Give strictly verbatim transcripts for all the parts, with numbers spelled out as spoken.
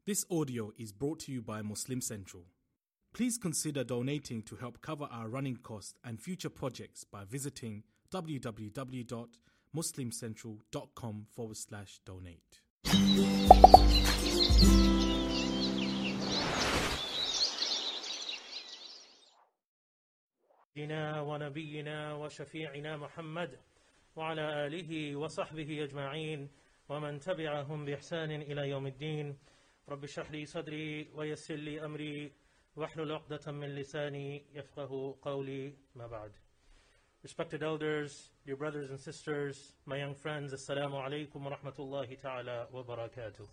This audio is brought to you by Muslim Central. Please consider donating to help cover our running costs and future projects by visiting www.muslimcentral.com forward slash donate. ونبينا وشفيعنا محمد وعلى آله وصحبه أجمعين ومن تبعهم بإحسان إلى يوم الدين رب اشرح لي صدري ويسر لي أمري واحلل عقدة من لساني يفقه قولي ما بعد. Respected elders, dear brothers and sisters, my young friends, Assalamu alaikum wa rahmatullahi ta'ala wa barakatuh.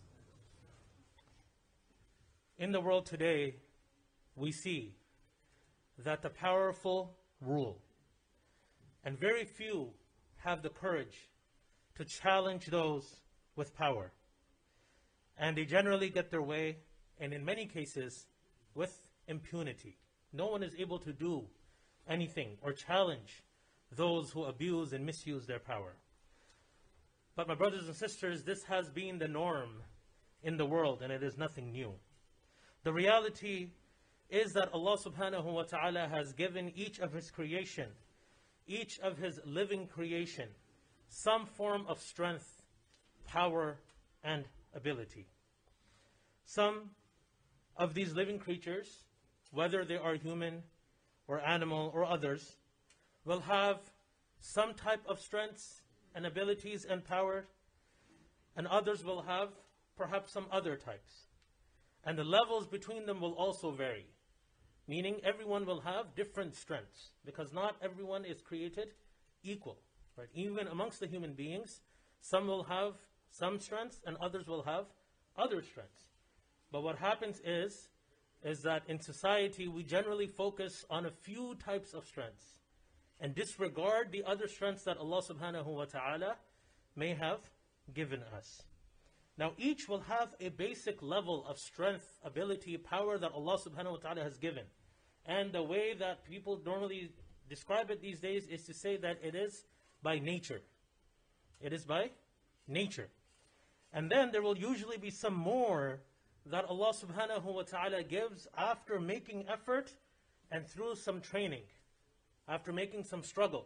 In the world today, we see that the powerful rule, and very few have the courage to challenge those with power. And they generally get their way, and in many cases, with impunity. No one is able to do anything or challenge those who abuse and misuse their power. But my brothers and sisters, this has been the norm in the world, and it is nothing new. The reality is that Allah subhanahu wa ta'ala has given each of His creation, each of His living creation, some form of strength, power, and ability. Some of these living creatures, whether they are human or animal or others, will have some type of strengths and abilities and power, and others will have perhaps some other types. And the levels between them will also vary, meaning everyone will have different strengths, because not everyone is created equal. Right? Even amongst the human beings, some will have some strengths and others will have other strengths. But what happens is, is that in society we generally focus on a few types of strengths and disregard the other strengths that Allah subhanahu wa ta'ala may have given us. Now each will have a basic level of strength, ability, power that Allah subhanahu wa ta'ala has given. And the way that people normally describe it these days is to say that it is by nature. It is by nature. And then there will usually be some more that Allah subhanahu wa ta'ala gives after making effort and through some training, after making some struggle.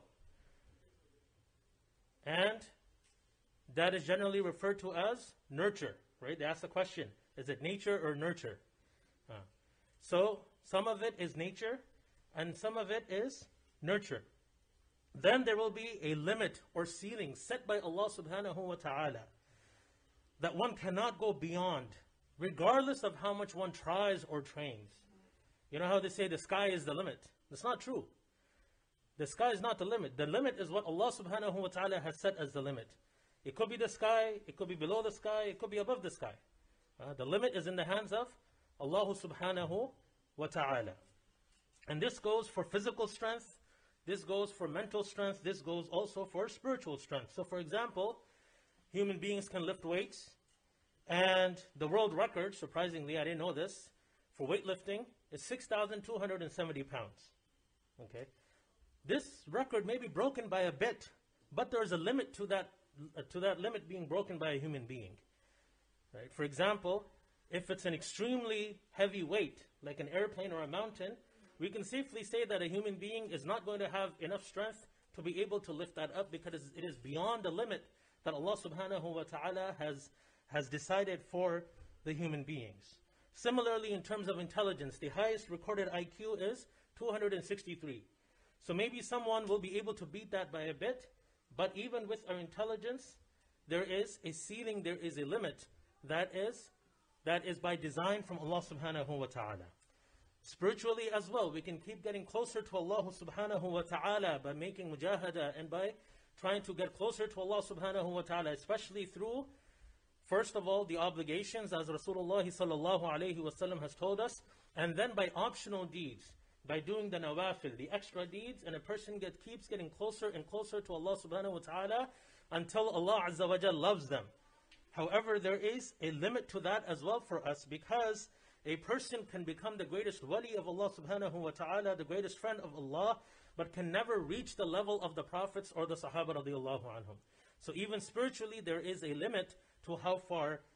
And that is generally referred to as nurture, right? They ask the question, is it nature or nurture? Uh, so some of it is nature and some of it is nurture. Then there will be a limit or ceiling set by Allah subhanahu wa ta'ala that one cannot go beyond, regardless of how much one tries or trains. You know how they say the sky is the limit? That's not true. The sky is not the limit. The limit is what Allah subhanahu wa ta'ala has set as the limit. It could be the sky, it could be below the sky, it could be above the sky. Uh, the limit is in the hands of Allah subhanahu wa ta'ala. And this goes for physical strength, this goes for mental strength, this goes also for spiritual strength. So for example, human beings can lift weights, and the world record, surprisingly, I didn't know this, for weightlifting is six thousand two hundred seventy pounds. Okay, this record may be broken by a bit, but there is a limit to that uh, to that limit being broken by a human being. Right? For example, if it's an extremely heavy weight, like an airplane or a mountain, we can safely say that a human being is not going to have enough strength to be able to lift that up, because it is beyond the limit that Allah subhanahu wa ta'ala has, has decided for the human beings. Similarly, in terms of intelligence, the highest recorded I Q is two hundred sixty-three. So maybe someone will be able to beat that by a bit, but even with our intelligence, there is a ceiling, there is a limit that is, that is by design from Allah subhanahu wa ta'ala. Spiritually as well, we can keep getting closer to Allah subhanahu wa ta'ala by making mujahada and by trying to get closer to Allah subhanahu wa ta'ala, especially through, first of all, the obligations, as Rasulullah sallallahu alayhi wa sallam has told us, and then by optional deeds, by doing the nawafil, the extra deeds, and a person get, keeps getting closer and closer to Allah subhanahu wa ta'ala until Allah azza wa jal loves them. However, there is a limit to that as well for us, because a person can become the greatest wali of Allah subhanahu wa ta'ala, the greatest friend of Allah, but can never reach the level of the prophets or the Sahaba radiallahu anhum. So even spiritually, there is a limit to how far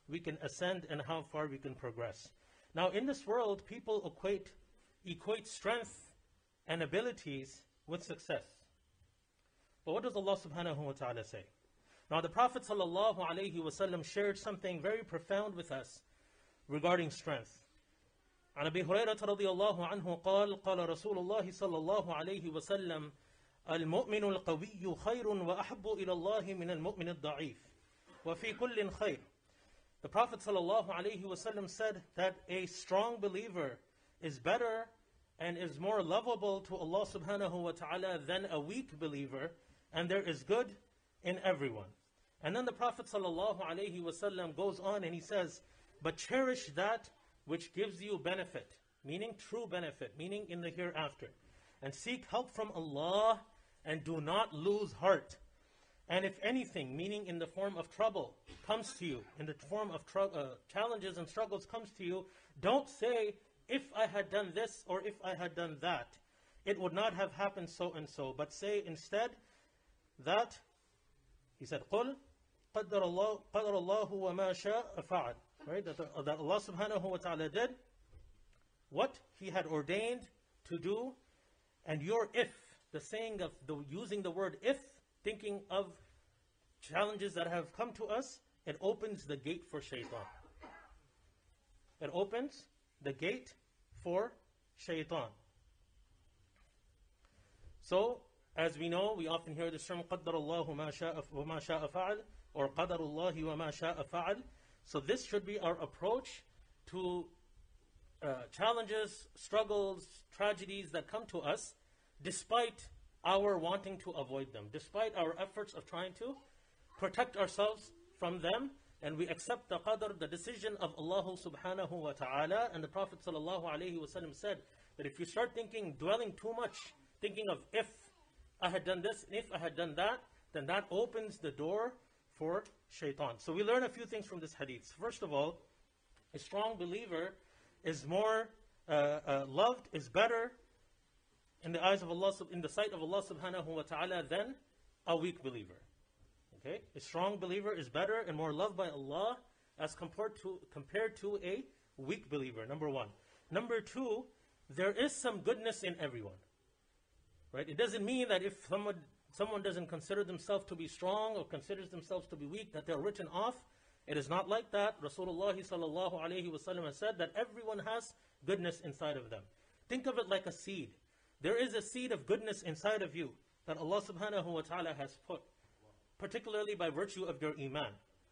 we can ascend and how far we can progress. Now in this world, people equate, equate strength and abilities with success. But what does Allah subhanahu wa ta'ala say? Now the Prophet sallallahu alaihi wasallam shared something very profound with us regarding strength. عن أبي هريرة رضي الله عنه قال قال رسول الله صلى الله عليه وسلم المؤمن القوي خير وأحب إلى الله من المؤمن الضعيف وفي كل خير. The Prophet sallallahu alaihi wasallam said that a strong believer is better and is more lovable to Allah subhanahu wa ta'ala than a weak believer, and there is good in everyone. And then the Prophet sallallahu alaihi wasallam goes on and he says, but cherish that which gives you benefit, meaning true benefit, meaning in the hereafter. And seek help from Allah and do not lose heart. And if anything, meaning in the form of trouble, comes to you, in the form of tr- uh, challenges and struggles comes to you, don't say, if I had done this or if I had done that, it would not have happened so and so. But say instead that, he said, قُلْ قَدَّرَ اللَّهُ قَدَّرَ اللَّهُ وَمَا شَاءَ فَعَلْ. Right, that, the, that Allah subhanahu wa ta'ala did what He had ordained to do. And your if, the saying of the using the word if, thinking of challenges that have come to us, it opens the gate for shaitan. It opens the gate for shaitan. So, as we know, we often hear this term, قَدَّرَ اللَّهُ مَا شَاءَ وَمَا شَاءَ فَعَلْ, or قَدَرُ اللَّهِ وَمَا شَاءَ فَعَلْ. So this should be our approach to uh, challenges, struggles, tragedies that come to us, despite our wanting to avoid them, despite our efforts of trying to protect ourselves from them, and we accept the qadr, the decision of Allah subhanahu wa ta'ala. And the Prophet sallallahu alaihi wasallam said that if you start thinking, dwelling too much, thinking of if I had done this, if I had done that, then that opens the door for shaitan. So we learn a few things from this hadith. First of all, a strong believer is more uh, uh, loved, is better in the eyes of Allah, in the sight of Allah subhanahu wa ta'ala than a weak believer. Okay? A strong believer is better and more loved by Allah as compared to, compared to a weak believer, number one. Number two, there is some goodness in everyone. Right? It doesn't mean that if someone Someone doesn't consider themselves to be strong or considers themselves to be weak, that they're written off. It is not like that. Rasulullah sallallahu alaihi wasallam has said that everyone has goodness inside of them. Think of it like a seed. There is a seed of goodness inside of you that Allah subhanahu wa ta'ala has put, particularly by virtue of your iman.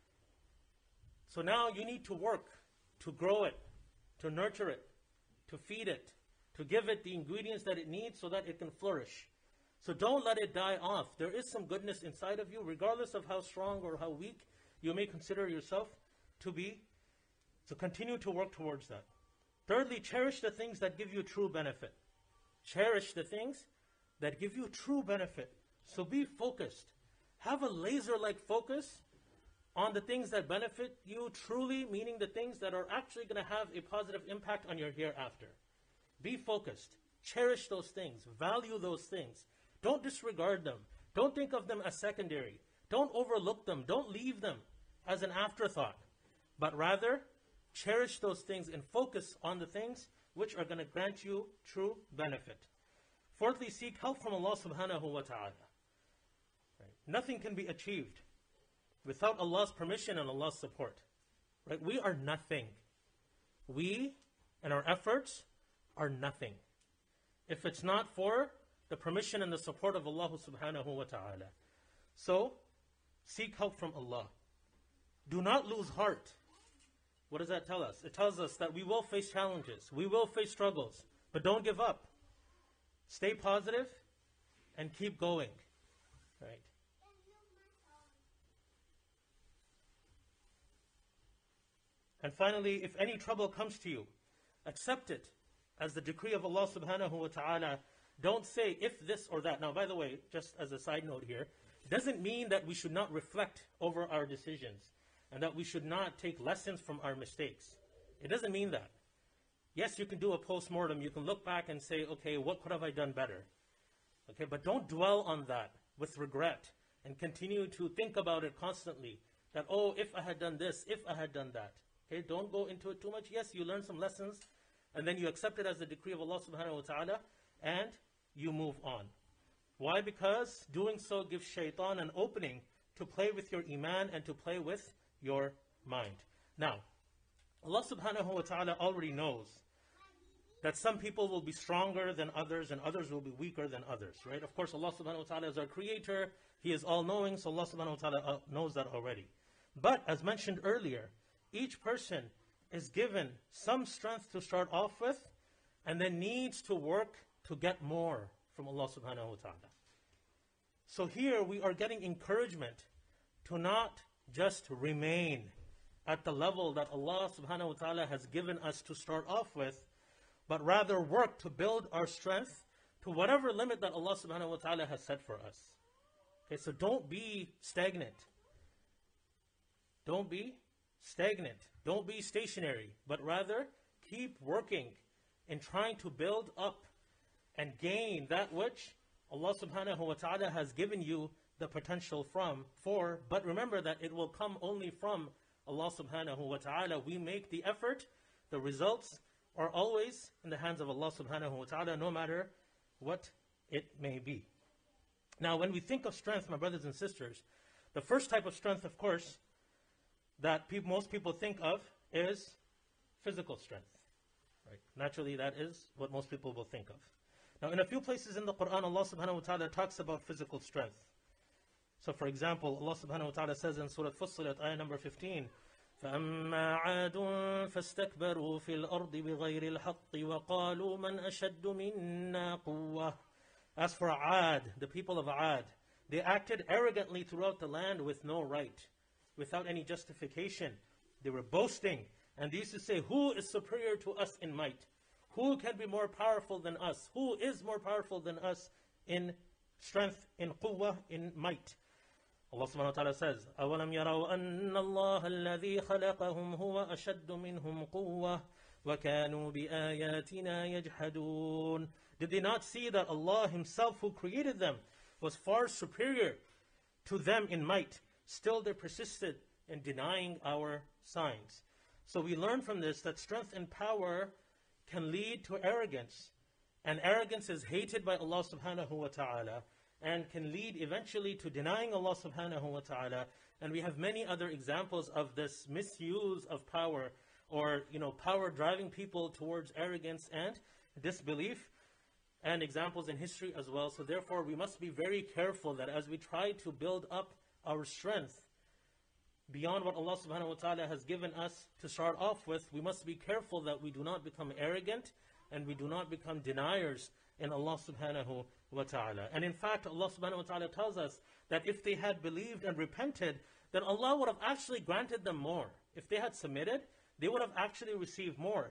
So now you need to work to grow it, to nurture it, to feed it, to give it the ingredients that it needs so that it can flourish. So don't let it die off. There is some goodness inside of you, regardless of how strong or how weak you may consider yourself to be. So continue to work towards that. Thirdly, cherish the things that give you true benefit. Cherish the things that give you true benefit. So be focused. Have a laser-like focus on the things that benefit you truly, meaning the things that are actually going to have a positive impact on your hereafter. Be focused. Cherish those things. Value those things. Don't disregard them. Don't think of them as secondary. Don't overlook them. Don't leave them as an afterthought. But rather, cherish those things and focus on the things which are going to grant you true benefit. Fourthly, seek help from Allah subhanahu wa ta'ala. Right? Nothing can be achieved without Allah's permission and Allah's support. Right? We are nothing. We and our efforts are nothing if it's not for the permission and the support of Allah subhanahu wa ta'ala. So, seek help from Allah. Do not lose heart. What does that tell us? It tells us that we will face challenges, we will face struggles, but don't give up. Stay positive and keep going. Right? And finally, if any trouble comes to you, accept it as the decree of Allah subhanahu wa ta'ala. Don't say if this or that. Now, by the way, just as a side note here, doesn't mean that we should not reflect over our decisions and that we should not take lessons from our mistakes. It doesn't mean that. Yes, you can do a post-mortem. You can look back and say, okay, what could have I done better? Okay, but don't dwell on that with regret and continue to think about it constantly. that, oh, if I had done this, if I had done that. Okay, don't go into it too much. Yes, you learn some lessons, and then you accept it as the decree of Allah subhanahu wa ta'ala, and you move on. Why? Because doing so gives shaitan an opening to play with your iman and to play with your mind. Now, Allah subhanahu wa ta'ala already knows that some people will be stronger than others and others will be weaker than others, right? Of course, Allah subhanahu wa ta'ala is our creator. He is all-knowing, so Allah subhanahu wa ta'ala knows that already. But, as mentioned earlier, each person is given some strength to start off with and then needs to work to get more from Allah subhanahu wa ta'ala. So here we are getting encouragement to not just remain at the level that Allah subhanahu wa ta'ala has given us to start off with, but rather work to build our strength to whatever limit that Allah subhanahu wa ta'ala has set for us. Okay, so don't be stagnant. Don't be stagnant. Don't be stationary, but rather keep working in trying to build up and gain that which Allah subhanahu wa ta'ala has given you the potential from, for, but remember that it will come only from Allah subhanahu wa ta'ala. We make the effort, the results are always in the hands of Allah subhanahu wa ta'ala, no matter what it may be. Now, when we think of strength, my brothers and sisters, the first type of strength, of course, that people, most people think of is physical strength. Right? Naturally, that is what most people will think of. Now, in a few places in the Quran, Allah subhanahu wa ta'ala talks about physical strength. So, for example, Allah subhanahu wa ta'ala says in Surah Fussilat, ayah number fifteen, فَأَمَّا عَادٌ فَاسْتَكْبَرُوا فِي الْأَرْضِ بِغَيْرِ الْحَقِّ وَقَالُوا مَنْ أَشَدُّ مِنَّا قُوَّةً. As for Aad, the people of Aad, they acted arrogantly throughout the land with no right, without any justification. They were boasting, and they used to say, who is superior to us in might? Who can be more powerful than us? Who is more powerful than us in strength, in quwwah, in might? Allah subhanahu wa ta'ala says, أَوَلَمْ يَرَوْا أَنَّ اللَّهَ الَّذِي خَلَقَهُمْ هُوَ أَشَدُّ مِنْهُمْ قُوَّةً وَكَانُوا بِآيَاتِنَا يَجْحَدُونَ. Did they not see that Allah Himself who created them was far superior to them in might? Still they persisted in denying our signs. So we learn from this that strength and power can lead to arrogance. And arrogance is hated by Allah subhanahu wa ta'ala and can lead eventually to denying Allah subhanahu wa ta'ala. And we have many other examples of this misuse of power, or you know, power driving people towards arrogance and disbelief, and examples in history as well. So therefore we must be very careful that as we try to build up our strength beyond what Allah subhanahu wa ta'ala has given us to start off with, we must be careful that we do not become arrogant and we do not become deniers in Allah subhanahu wa ta'ala. And in fact, Allah subhanahu wa ta'ala tells us that if they had believed and repented, then Allah would have actually granted them more. If they had submitted, they would have actually received more.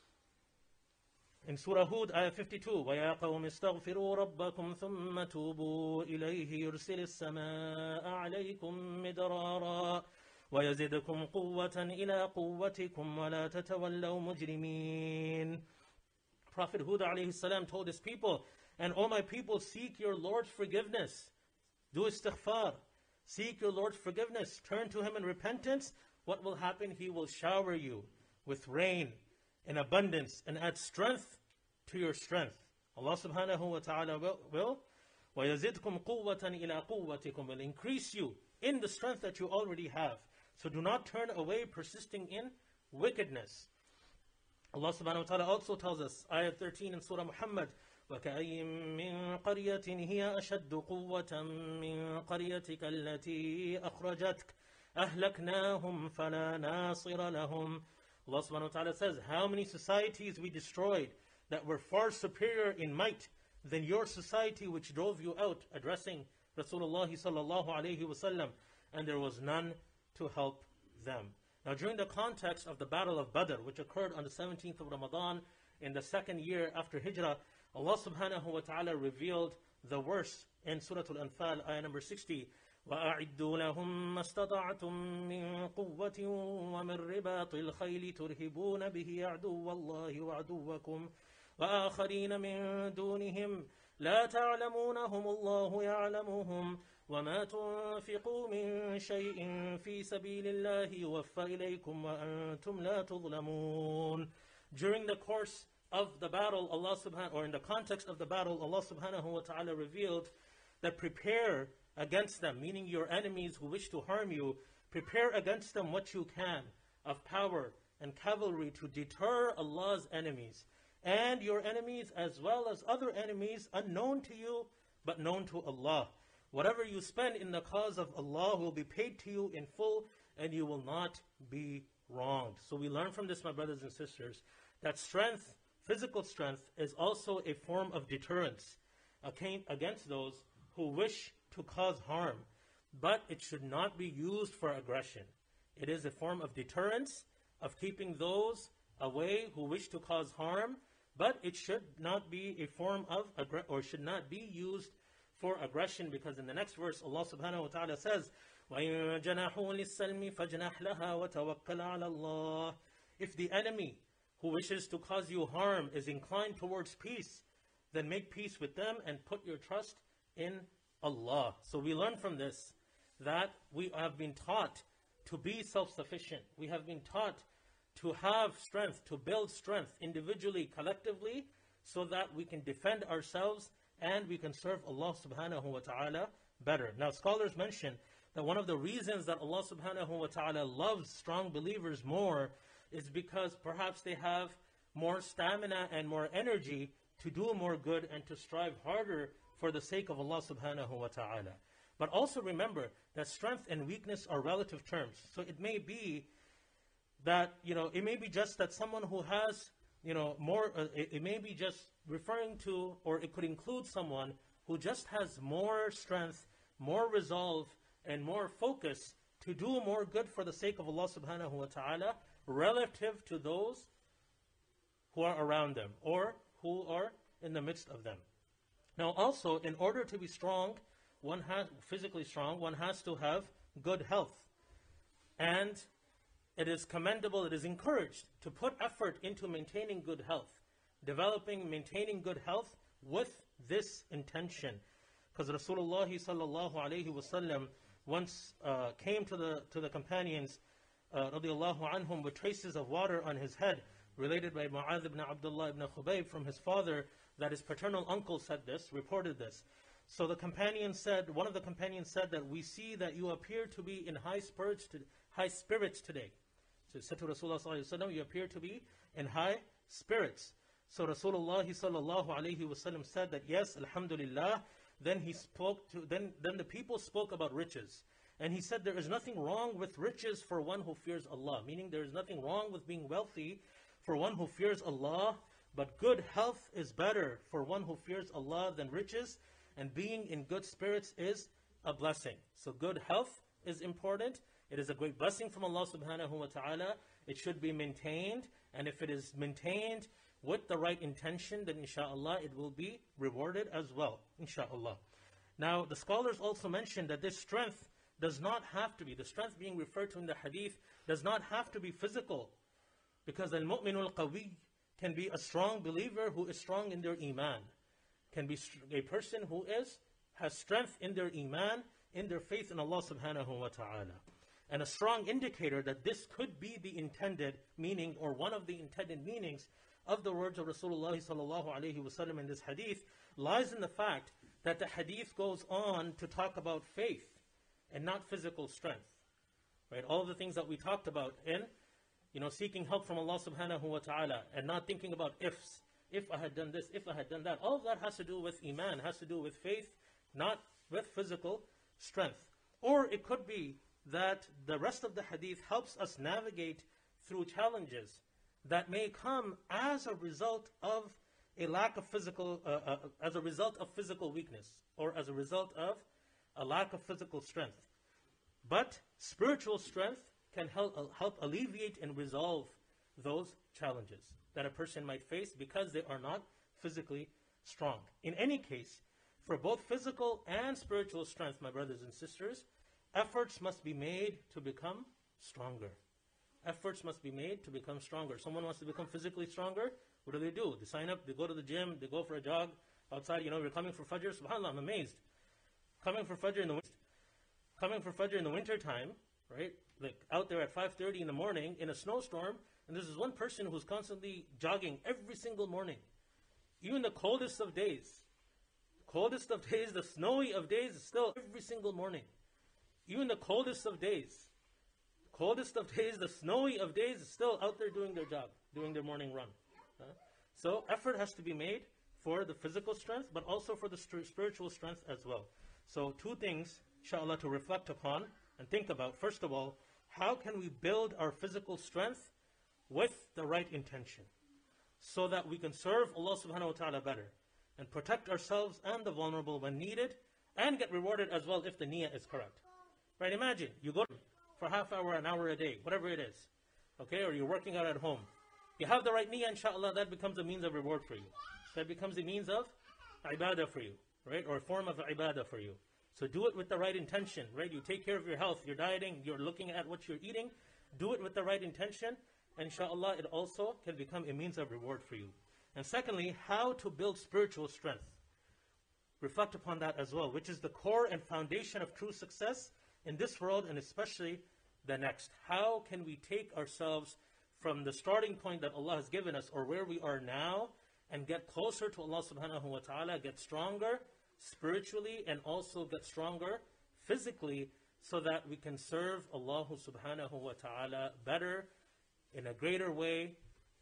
In Surah Hud, ayah fifty-two, وَيَا قَوْمِ اسْتَغْفِرُوا رَبَّكُمْ ثُمَّ تُوبُوا إِلَيْهِ يُرْسِلِ السَّمَاءَ عَلَيْكُمْ مِدْرَارًا وَيَزِدْكُمْ قُوَّةً إِلَىٰ قُوَّتِكُمْ وَلَا تَتَوَلَّوْا مُجْرِمِينَ. Prophet Hud alayhi salam told his people, and O my people, seek your Lord's forgiveness. Do istighfar. Seek your Lord's forgiveness. Turn to Him in repentance. What will happen? He will shower you with rain in abundance and add strength to your strength. Allah subhanahu wa ta'ala will, will وَيَزِدْكُمْ قُوَّةً إِلَىٰ قُوَّتِكُمْ will increase you in the strength that you already have. So do not turn away persisting in wickedness. Allah subhanahu wa ta'ala also tells us, ayah thirteen in Surah Muhammad, وَكَأَيٍّ مِّن قَرْيَةٍ هِيَ أَشَدُّ قُوَّةً مِّن قَرْيَتِكَ الَّتِي أَخْرَجَتْكَ أَهْلَكْنَاهُمْ فَلَا نَاصِرَ لَهُمْ. Allah subhanahu wa ta'ala says, how many societies we destroyed that were far superior in might than your society which drove you out, addressing Rasulullah sallallahu alayhi wa sallam, and there was none to help them. Now during the context of the Battle of Badr, which occurred on the seventeenth of Ramadan in the second year after Hijrah, Allah subhanahu wa ta'ala revealed the verse in Surah Al-Anfal, ayah number sixty, وَأَعِدُّوا لَهُمْ مَا اسْتَطَعْتُم مِّن قُوَّةٍ وَمِن رِّبَاطِ الْخَيْلِ تُرْهِبُونَ بِهِ عَدُوَّ اللَّهِ وَعَدُوَّكُمْ وَآخَرِينَ مِن دُونِهِمْ لَا تَعْلَمُونَهُمُ اللَّهُ يَعْلَمُهُمْ وَمَا تُنْفِقُوا مِنْ شَيْءٍ فِي سَبِيلِ اللَّهِ يُوَفَّ إِلَيْكُمْ وَأَنْتُمْ لَا تُظْلَمُونَ. During the course of the battle, Allah subhanahu, or in the context of the battle, Allah subhanahu wa ta'ala revealed that prepare against them, meaning your enemies who wish to harm you, prepare against them what you can of power and cavalry to deter Allah's enemies, and your enemies as well as other enemies unknown to you but known to Allah. Whatever you spend in the cause of Allah will be paid to you in full, and you will not be wronged. So we learn from this, my brothers and sisters, that strength, physical strength, is also a form of deterrence against those who wish to cause harm, but it should not be used for aggression. It is a form of deterrence, of keeping those away who wish to cause harm, but it should not be a form of, or should not be used for aggression, because in the next verse, Allah subhanahu wa ta'ala says, وَإِن جَنَحُوا لِلسَّلْمِ فَجْنَحْ لَهَا وَتَوَكَّلْ عَلَى اللَّهِ. If the enemy who wishes to cause you harm is inclined towards peace, then make peace with them and put your trust in Allah. So we learn from this that we have been taught to be self-sufficient. We have been taught to have strength, to build strength individually, collectively, so that we can defend ourselves and we can serve Allah subhanahu wa ta'ala better. Now scholars mention that one of the reasons that Allah subhanahu wa ta'ala loves strong believers more is because perhaps they have more stamina and more energy to do more good and to strive harder for the sake of Allah subhanahu wa ta'ala. But also remember that strength and weakness are relative terms. So it may be that, you know, it may be just that someone who has, you know, more, uh, it, it may be just referring to, or it could include someone who just has more strength, more resolve, and more focus to do more good for the sake of Allah subhanahu wa ta'ala relative to those who are around them or who are in the midst of them. Now also, in order to be strong, one has, physically strong, one has to have good health. And it is commendable, it is encouraged to put effort into maintaining good health, developing, maintaining good health with this intention. Because Rasulullah sallallahu alayhi wa sallam once uh, came to the to the companions uh, radiallahu anhum with traces of water on his head, related by Mu'adh ibn Abdullah ibn Khubayb from his father, that his paternal uncle said this, reported this. So the companion said, one of the companions said that we see that you appear to be in high spirits, to, high spirits today. So he said to Rasulullah sallallahu alayhi wa sallam, you appear to be in high spirits. So Rasulullah sallallahu alayhi wa sallam said that yes, alhamdulillah. Then he spoke to, then, then the people spoke about riches. And he said there is nothing wrong with riches for one who fears Allah. Meaning there is nothing wrong with being wealthy for one who fears Allah. But good health is better for one who fears Allah than riches. And being in good spirits is a blessing. So good health is important. It is a great blessing from Allah subhanahu wa ta'ala. It should be maintained. And if it is maintained with the right intention, then insha'Allah it will be rewarded as well, insha'Allah. Now the scholars also mention that this strength does not have to be, the strength being referred to in the hadith, does not have to be physical. Because al-mu'minul qawi can be a strong believer who is strong in their iman. Can be a person who is, has strength in their iman, in their faith in Allah subhanahu wa ta'ala. And a strong indicator that this could be the intended meaning, or one of the intended meanings of the words of Rasulullah sallallahu alayhi wa sallam in this hadith, lies in the fact that the hadith goes on to talk about faith and not physical strength. Right? All the things that we talked about in, you know, seeking help from Allah subhanahu wa ta'ala and not thinking about ifs. If I had done this, if I had done that. All of that has to do with iman, has to do with faith, not with physical strength. Or it could be that the rest of the hadith helps us navigate through challenges that may come as a result of a lack of physical, uh, uh, as a result of physical weakness, or as a result of a lack of physical strength. But spiritual strength can help, uh, help alleviate and resolve those challenges that a person might face because they are not physically strong. In any case, for both physical and spiritual strength, my brothers and sisters, efforts must be made to become stronger. Efforts must be made to become stronger. Someone wants to become physically stronger, what do they do? They sign up, they go to the gym, they go for a jog outside, you know, we're coming for Fajr, subhanAllah, I'm amazed. coming for Fajr in the winter, coming for Fajr in the winter time, right? Like out there at five thirty in the morning in a snowstorm, and this is one person who's constantly jogging every single morning. Even the coldest of days, coldest of days, the snowy of days is still every single morning. Even the coldest of days, coldest of days, the snowy of days is still out there doing their job, doing their morning run. Uh, so effort has to be made for the physical strength, but also for the st- spiritual strength as well. So two things, inshallah, to reflect upon and think about. First of all, how can we build our physical strength with the right intention so that we can serve Allah subhanahu wa ta'ala better and protect ourselves and the vulnerable when needed and get rewarded as well if the niyyah is correct. Right? Imagine you go for half hour, an hour a day, whatever it is, okay, or you're working out at home. You have the right niyyah, inshallah, that becomes a means of reward for you. That becomes a means of ibadah for you, right, or a form of ibadah for you. So do it with the right intention, right? You take care of your health, you're dieting, you're looking at what you're eating. Do it with the right intention, and inshallah, it also can become a means of reward for you. And secondly, how to build spiritual strength. Reflect upon that as well, which is the core and foundation of true success in this world and especially the next. How can we take ourselves from the starting point that Allah has given us or where we are now and get closer to Allah subhanahu wa ta'ala, get stronger spiritually and also get stronger physically so that we can serve Allah subhanahu wa ta'ala better, in a greater way,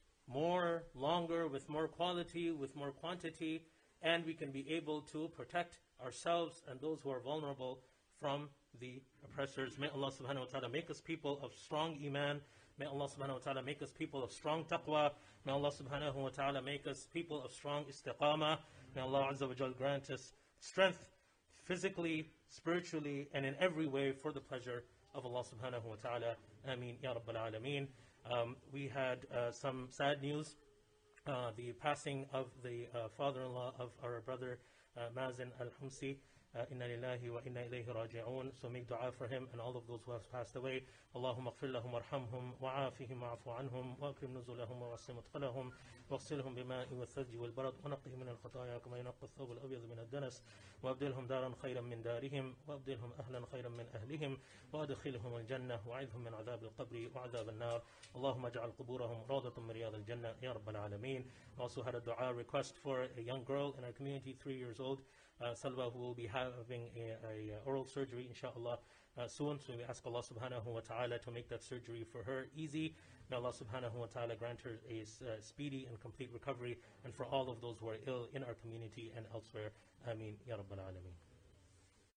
more, longer, with more quality, with more quantity, and we can be able to protect ourselves and those who are vulnerable from the oppressors. May Allah subhanahu wa ta'ala make us people of strong iman. May Allah subhanahu wa ta'ala make us people of strong taqwa. May Allah subhanahu wa ta'ala make us people of strong istiqamah. May Allah azza wa jal grant us strength physically, spiritually, and in every way for the pleasure of Allah subhanahu wa ta'ala. Ameen ya rabbal alameen. Um, we had uh, some sad news, uh, the passing of the uh, father-in-law of our brother uh, Mazen al-Humsi. Uh, inna lillahi wa inna ilayhi raji'un. So make dua for him and all of those who have passed away. Allahumma ighfir lahum warhamhum wa'afihim wa'afu anhum wa'akrim nuzulahum wa'wassi mudkhalahum واغسلهم بماء والثلج والبرد ونقهم من الخطايا كما ينقى الثوب الأبيض من الدنس وأبدلهم دارا خيرا من دارهم وأبدلهم أهلا خيرا من أهلهم وأدخلهم الجنة وأعذهم من عذاب القبر وعذاب النار اللهم اجعل قبورهم روضة من رياض الجنة يا رب العالمين. Also had a dua request for a young girl in our community, three years old, uh, Salwa, who will be having a, a, a oral surgery inshallah uh, soon. So we ask Allah subhanahu wa ta'ala to make that surgery for her easy. May Allah subhanahu wa ta'ala grant her a uh, speedy and complete recovery, and for all of those who are ill in our community and elsewhere. Ameen ya rabbal alameen.